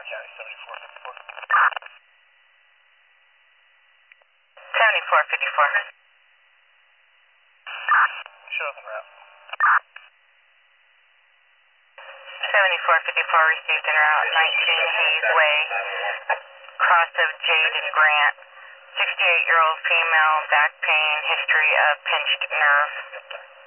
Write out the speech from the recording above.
County, 7454. 7454. Show us en route. 7454 received en route, 19 Hayes Way, cross of Jade and Grant. 68-year-old female, back pain, history of pinched nerve.